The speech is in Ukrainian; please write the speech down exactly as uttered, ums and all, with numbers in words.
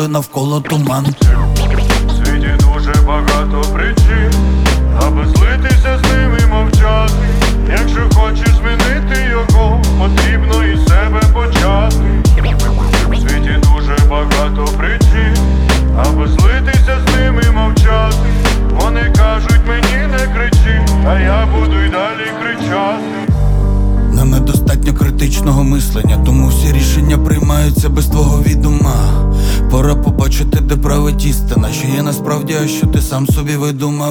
коли навколо туман. В світі дуже багато причин, аби злитися з ними і мовчати. Якщо хочеш змінити його, потрібно із себе почати. В світі дуже багато причин, аби злитися з ними і мовчати. Вони кажуть мені не кричи, а я буду й далі кричати. Нам недостатньо критичного мислення, тому всі рішення приймаються без твого відома. Пора побачити, де править істина, що є насправді, а що ти сам собі видумав.